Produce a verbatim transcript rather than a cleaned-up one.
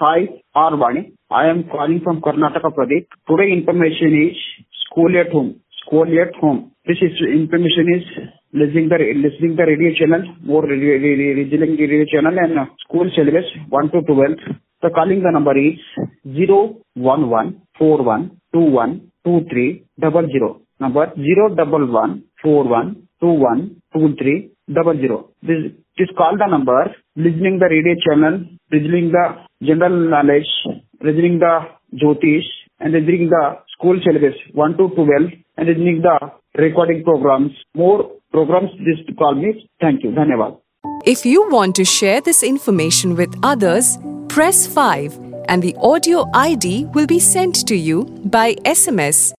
Hi, R. Vani. I am calling from Karnataka Pradesh. Today information is school at home. School at home. This is information is listening the listening the radio channel, more radio, radio, listening the radio channel and uh, school syllabus one to twelve. The calling the number is zero one one four one two one two three double zero. Number zero double one four one two one two three double zero. This this call the number, listening the radio channel, listening the general knowledge, listening the Jyotish, and listening the school syllabus one to twelve, and listening the recording programs. More programs, just call me. Thank you. Dhanyavad. If you want to share this information with others, press five and the audio I D will be sent to you by S M S